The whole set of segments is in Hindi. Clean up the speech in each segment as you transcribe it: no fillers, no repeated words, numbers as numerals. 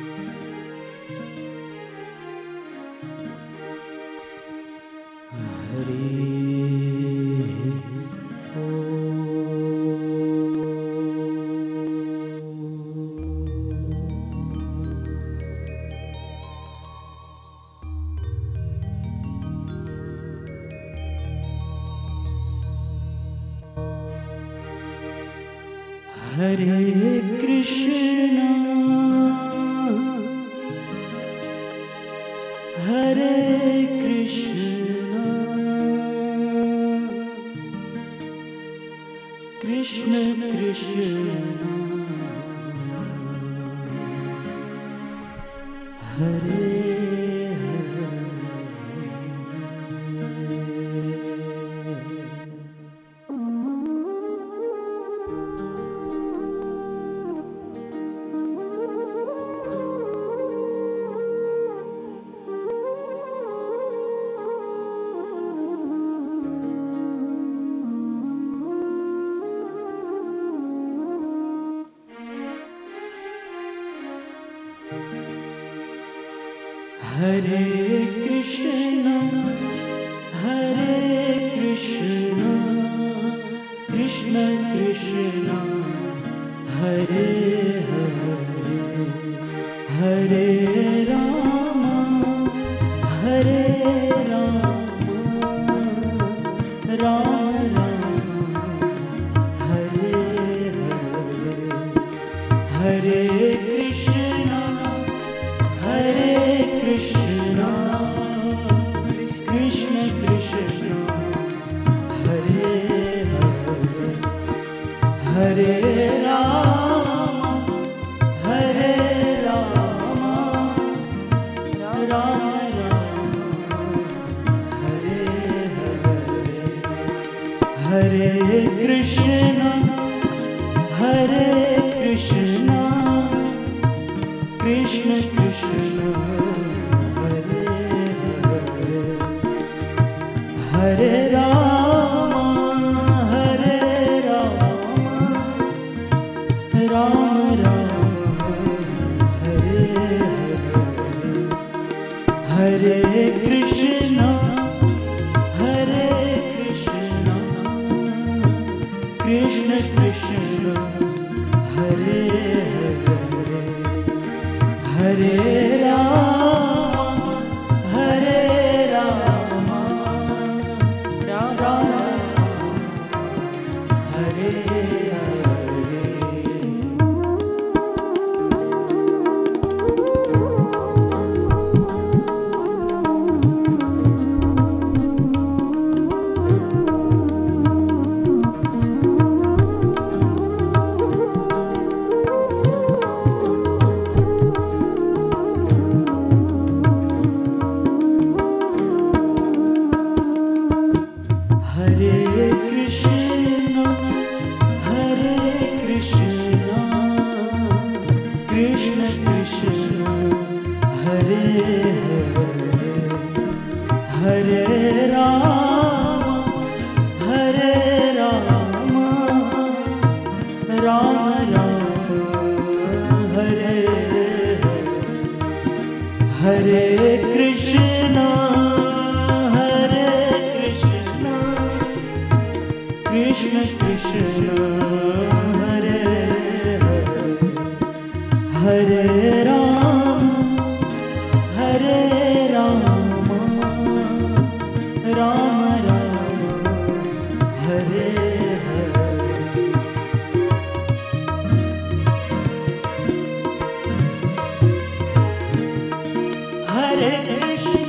हरे कृष्णा कृष्ण कृष्ण हरे हरे कृष्ण कृष्ण कृष्ण हरे हरे हरे राम राम राम हरे हरे हरे कृष्ण कृष्ण कृष्ण हरे हरे हरे राम राम राम हरे हरे हरे कृष्ण कृष्ण कृष्ण हरे हरे हरे राम राम राम हरे हरे हरे कृष्ण कृष्ण कृष्ण हरे हरे हरे राम राम हरे हरे हरे कृष्ण कृष्ण कृष्ण हरे हरे हरे राम राम राम हरे हरे कृष्ण कृष्ण कृष्ण हरे हरे हरे राम राम राम हरे हरे हरे कृष्ण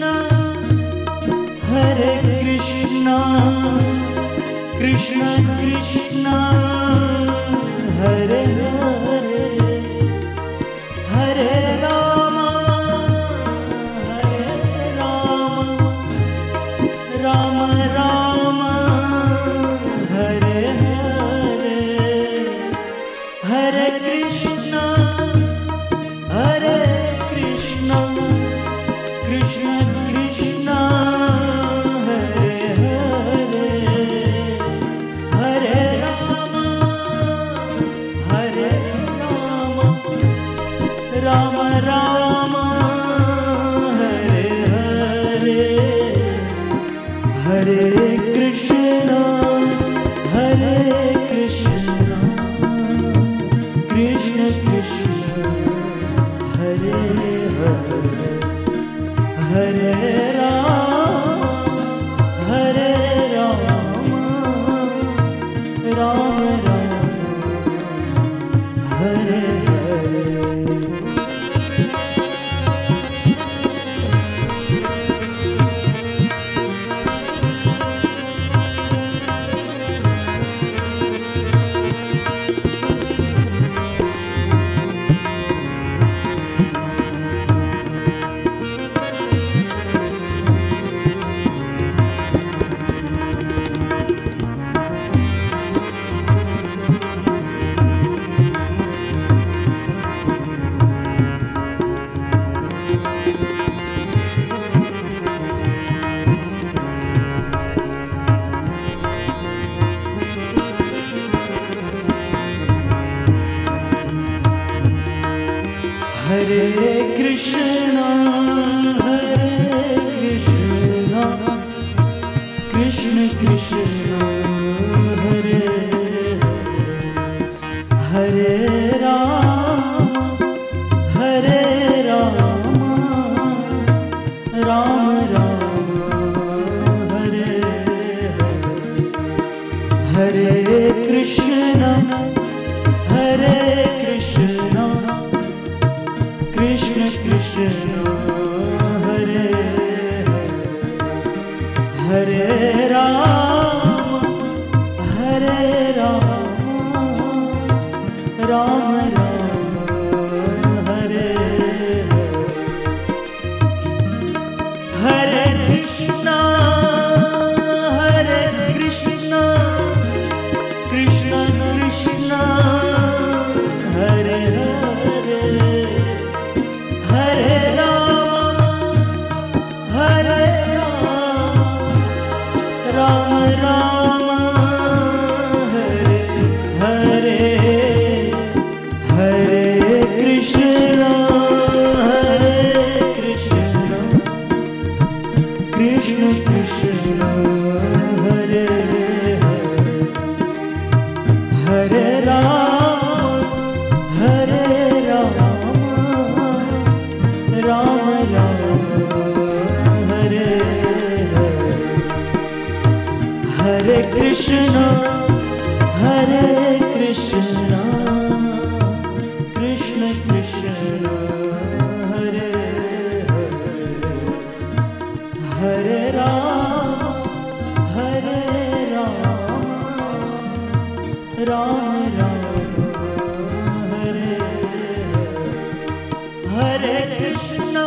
कृष्ण कृष्ण हरे हरे हरे राम राम राम हरे हरे हरे कृष्ण कृष्ण कृष्ण हरे हरे हरे राम राम हरे हरे, हरे कृष्णा कृष्ण कृष्ण हरे हरे, हरे राम राम राम हरे हरे। हरे कृष्णा कृष्ण कृष्ण हरे हरे, हरे राम राम राम हरे हरे, हरे कृष्ण कृष्ण कृष्ण हरे हरे, हरे राम राम राम हरे हरे, हरे कृष्णा कृष्ण कृष्ण हरे हरे, हरे राम राम राम हरे हरे, हरे कृष्ण कृष्ण कृष्ण हरे हरे, हरे राम राम राम हरे हरे, हरे कृष्ण कृष्ण कृष्ण हरे हरे, हरे राम राम राम हरे हरे, हरे कृष्ण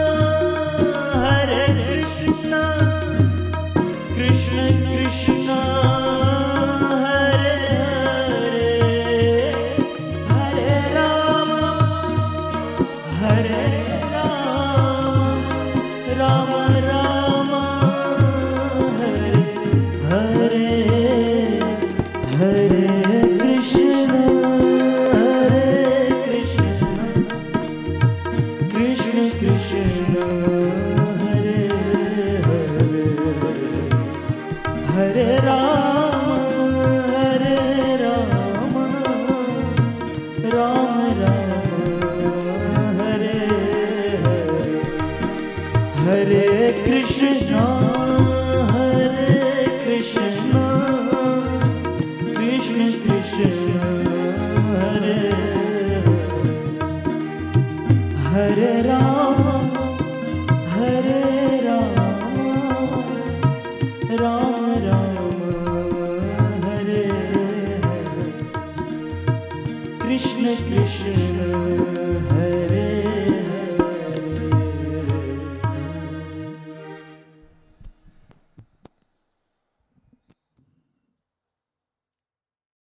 कृष्ण कृष्ण हरे हरे, हरे राम राम राम हरे हरे, हरे कृष्ण कृष्ण कृष्ण हरे हरे, हरे राम राम राम हरे हरे, हरे कृष्ण कृष्ण कृष्ण हरे हरे, हरे राम राम राम हरे हरे, कृष्ण कृष्ण